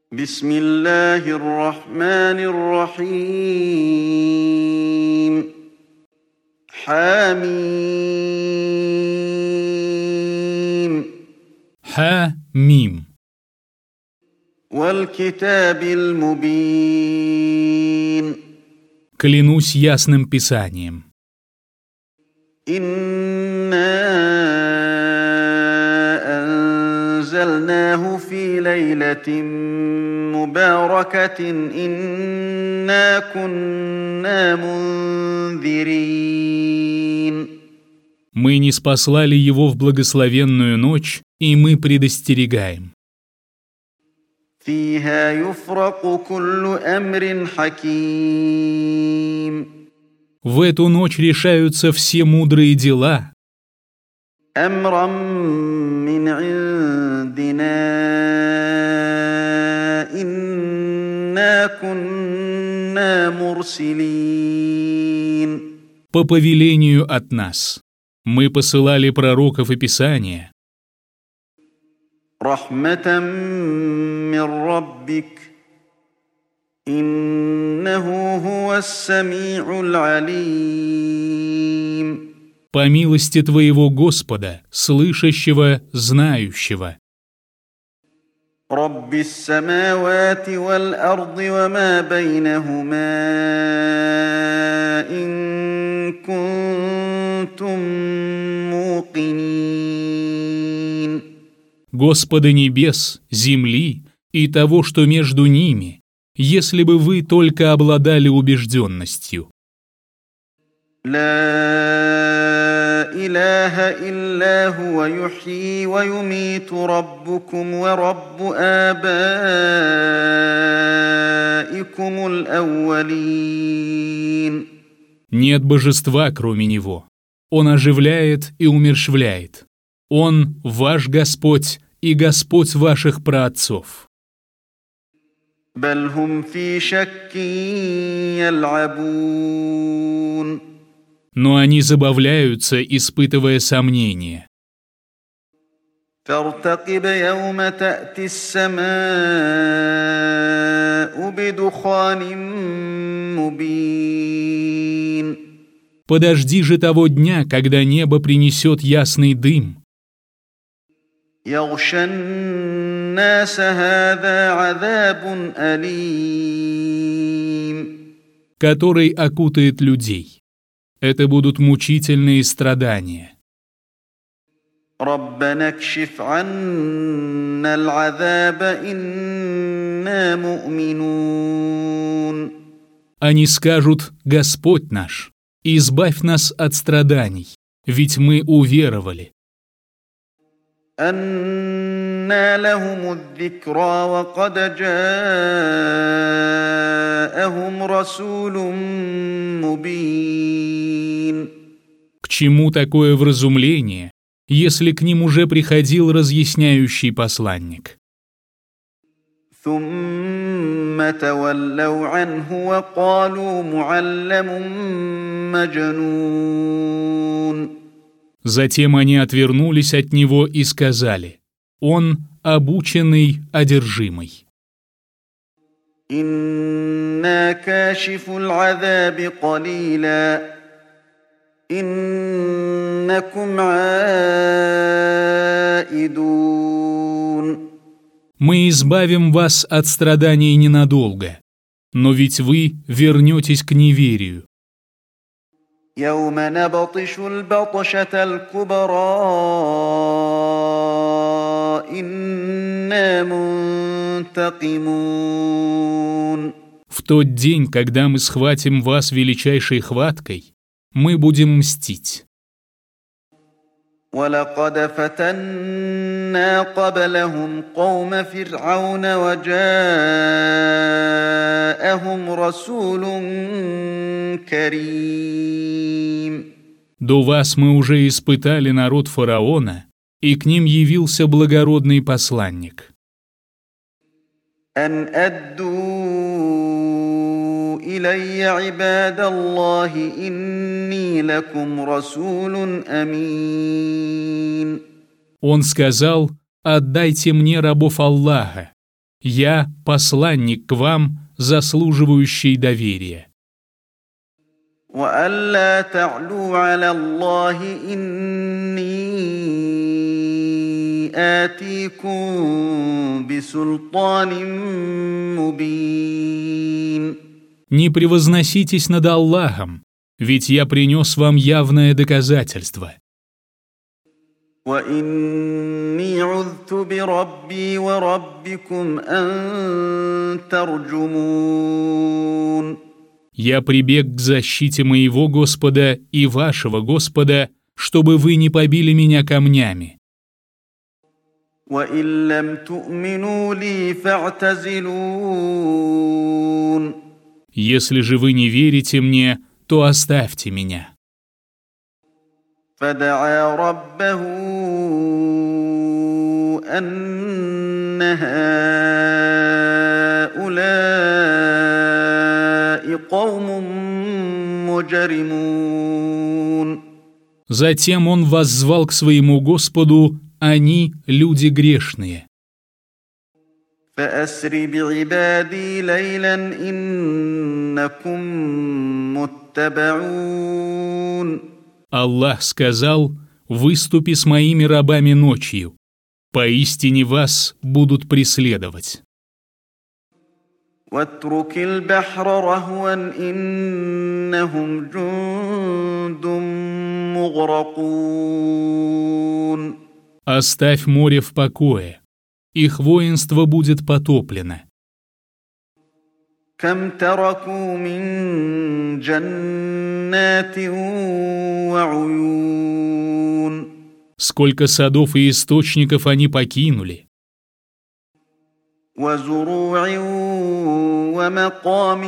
بسم الله الرحمن الرحيم حميم Ха-мим. والكتاب المبين Клянусь ясным писанием. إنا أنزلناه في ليلة مباركة إنا كنا منذرين. Мы ниспослали его в благословенную ночь, и мы предостерегаем. فيها يفرق كل أمر حكيم. В эту ночь решаются все мудрые дела. أمرا من عندنا إنا كنا مرسلين. По повелению от нас. Мы посылали пророков и писания. رحمة من ربك إنه هو السميع العليم. По милости твоего Господа, слышащего, знающего. رب السماوات والأرض وما بينهما إن كنتم موقنين. Господа небес, земли и того, что между ними, если бы вы только обладали убежденностью. لا إله إلا هو يحيي ويميت ربكم ورب آبائكم الأولين. Нет божества, кроме Него. Он оживляет и умерщвляет. Он ваш Господь и Господь ваших праотцов. بل هم في شك يلعبون. Но они забавляются, испытывая сомнения. فارتقب يوم تأتي السماء بدخان مبين. Подожди же того дня, когда небо принесет ясный дым, يغشى الناس هذا عذاب أليم. который окутает людей. Это будут мучительные страдания. ربنا اكشف عنا العذاب إنا مؤمنون. Они скажут: «Господь наш, избавь нас от страданий, ведь мы уверовали». أنى لهم الذكرى وقد جاءهم رسول مبين. К чему такое вразумление, если к ним уже приходил разъясняющий посланник? ثم تولوا عنه وقالوا معلم مجنون. Затем они отвернулись от него и сказали: «Он обученный, одержимый». إنا كاشف العذاب قليلا إنكم عائدون. Мы избавим вас от страданий ненадолго, но ведь вы вернетесь к неверию. يوم نبطش البطشة الكبرى إنا منتقمون. В тот день, когда мы схватим вас величайшей хваткой, мы будем мстить. ولقد فتنا قبلهم قوم فرعون وجاءهم رسول كريم. До вас мы уже испытали народ фараона, и к ним явился благородный посланник. أن أدوا إلي عباد الله إني لكم رسول أمين. Он сказал: «Отдайте мне рабов Аллаха. Я посланник к вам, заслуживающий доверия. وألا تعلوا على الله إني آتيكم بسلطان مبين. Не превозноситесь над Аллахом, ведь я принес вам явное доказательство. وإني عذت بربي وربكم أن ترجمون. Я прибег к защите моего Господа и вашего Господа, чтобы вы не побили меня камнями. وإن لم تؤمنوا لي فاعتزلون. Если же вы не верите мне, то оставьте меня. فدعا ربه أن هؤلاء قوم مجرمون. Затем он воззвал к своему Господу: они люди грешные. فأسر بعبادي ليلا إنكم متبعون. Аллах сказал: выступи с моими рабами ночью. Поистине вас будут преследовать. واترك البحر رهوا إنهم جند مغرقون. Оставь море в покое. Их воинство будет потоплено. كم تركوا من جنات وعيون. Сколько садов и источников они покинули. وزروع ومقام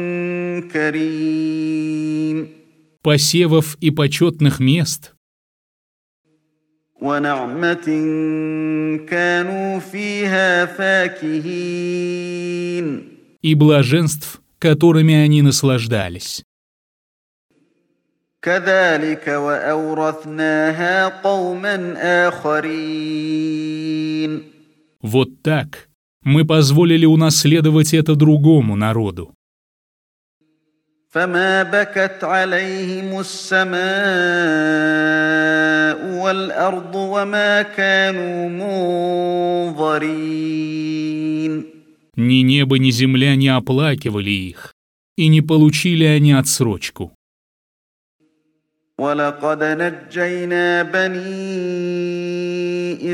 كريم. Посевов и почетных мест. ونعمة كانوا فيها فاكهين. И блаженств, которыми они наслаждались. كذلك وأورثناها قوما آخرين. Вот так мы позволили унаследовать это другому народу. فما بكت عليهم السماء والأرض وما كانوا منظرين. Ни небо, ни земля не оплакивали их, и не получили они отсрочку. ولقد نجينا بني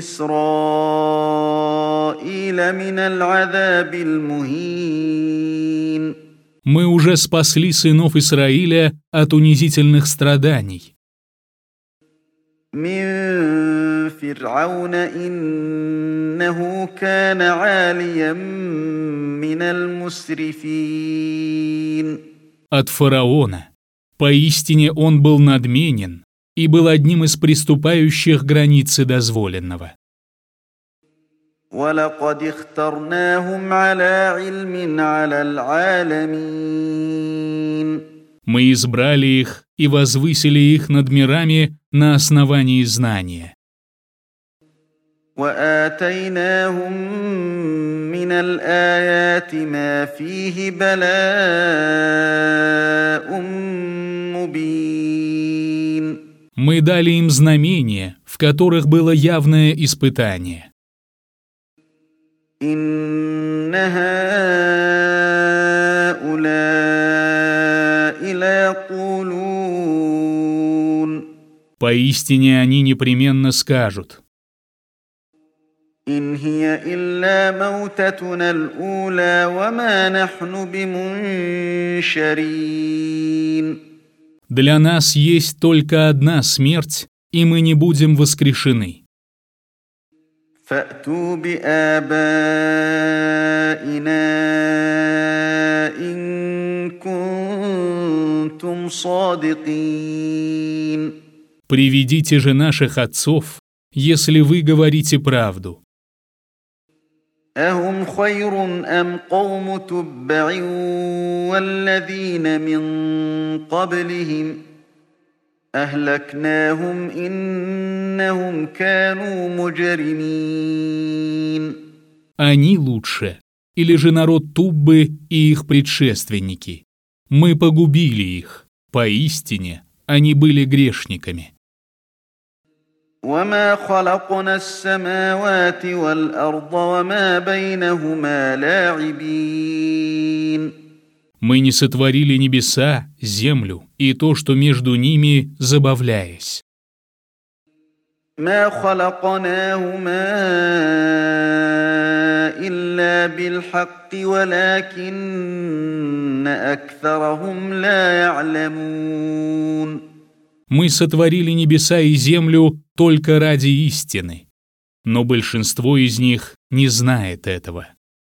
إسرائيل من العذاب المهين. Мы уже спасли сынов Израиля от унизительных страданий. من فرعون إنه كان عاليا من المسرفين. От фараона. Поистине он был надменен и был одним из приступающих границы дозволенного. ولقد اخترناهم على علم على العالمين. Мы избрали их и возвысили их над мирами на основании знания. وآتيناهم من الآيات ما فيه بلاء مبين. Мы дали им знамения, в которых было явное испытание. إن هؤلاء ليقولون. Поистине они непременно скажут: إن هي إلا موتتنا الأولى وما نحن بمنشرين. для нас есть только одна смерть, и мы не будем воскрешены. فأتوا بآبائنا إن كنتم صادقين. Приведите же наших отцов, если вы говорите правду. أهم خير أم قوم تبع والذين من قبلهم أهلكناهم إنهم كانوا مجرمين. Они лучше или же народ Туббы и их предшественники. Мы погубили их. Поистине, они были грешниками. وما خلقنا السماوات والأرض وما بينهما لاعبين. Мы не сотворили небеса, землю и то, что между ними, забавляясь. ما خلقناهما إلا بالحق ولكن أكثرهم لا يعلمون. Мы сотворили небеса и землю только ради истины, но большинство из них не знает этого.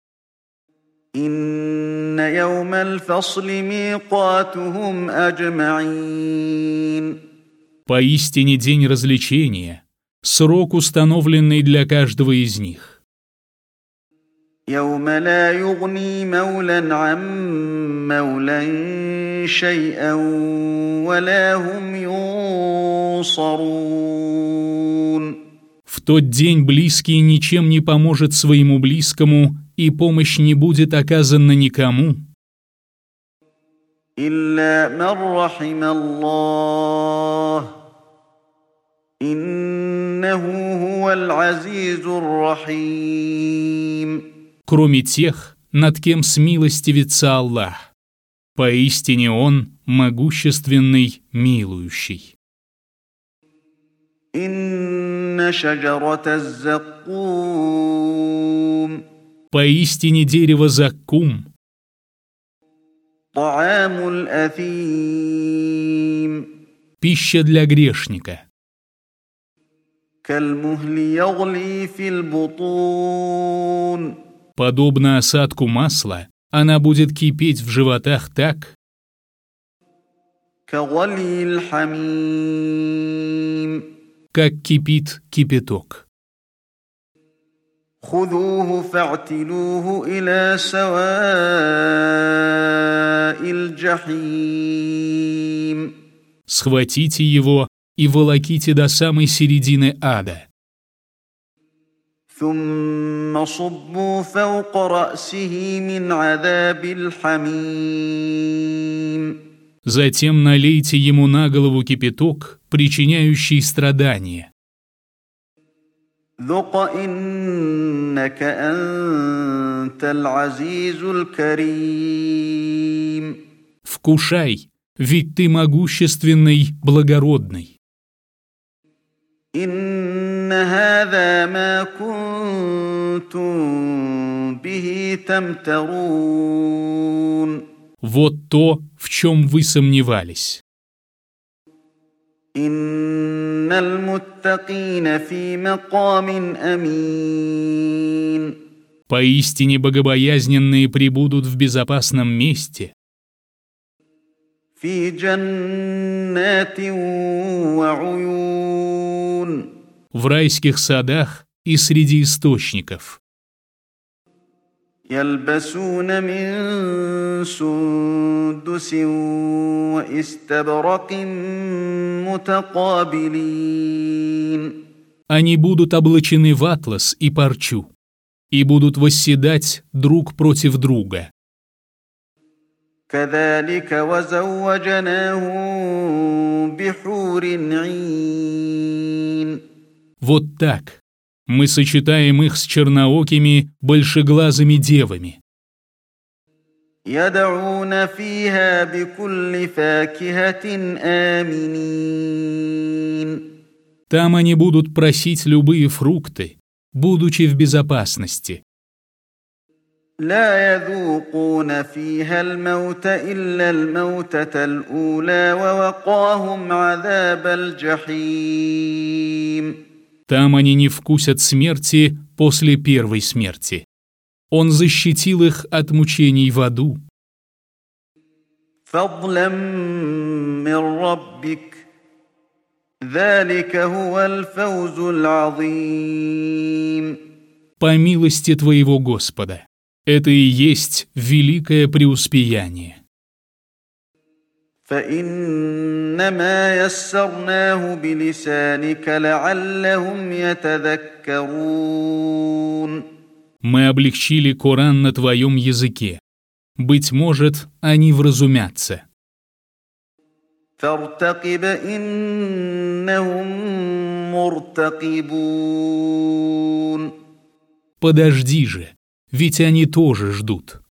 إن يوم الفصل ميقاتهم أجمعين. Поистине день развлечения, срок, установленный для каждого из них. يوم لا يغني مولى عن مولى شيئا ولا هم ينصرون. В тот день близкий ничем не поможет своему близкому, и помощь не будет оказана никому. إلا من رحم الله إنه هو العزيز الرحيم. Кроме тех, над кем смилостивится Аллах. Поистине Он могущественный, милующий. إن شجرة الزقوم. Поистине дерево заккум. طعام الأثيم. Пища для грешника. كالمهل يغلي في البطون. Подобно осадку масла, она будет кипеть в животах так, كغلي الحميم. как кипит кипяток. خذوه فاعتلوه إلى سواء الجحيم. Схватите его и волоките до самой середины ада. ثم صبوا فوق رأسه من عذاب الحميم. Затем налейте ему на голову кипяток, причиняющий страдания. ذق إنك أنت العزيز الكريم. Вкушай, ведь ты могущественный, благородный. إن هذا ما كنتم به تمترون. Вот то, в чем вы сомневались. إن المتقين في مقام أمين. Поистине богобоязненные пребудут в безопасном месте, في جنات وعيون. в райских садах и среди источников. يلبسون من سندس واستبرق متقابلين. Они будут облачены в атлас и парчу, и будут восседать друг против друга. كذلك وزوجناهم بحور عين. Вот так мы сочетаем их с черноокими, большеглазыми девами. يدعون فيها بكل فاكهة آمنين. Там они будут просить любые фрукты, будучи в безопасности. لا يذوقون فيها الموت إلا الموتة الأولى ووقاهم عذاب الجحيم. Там они не вкусят смерти после первой смерти. Он защитил их от мучений в аду. فضلا من ربك ذلك هو الفوز العظيم. По милости твоего Господа. Это и есть великое преуспеяние. فإنما يسرناه بلسانك لعلهم يتذكرون. Мы облегчили Коран на твоем языке. Быть может, они вразумятся. فارتقب إنهم مرتقبون. Подожди же, ведь они тоже ждут.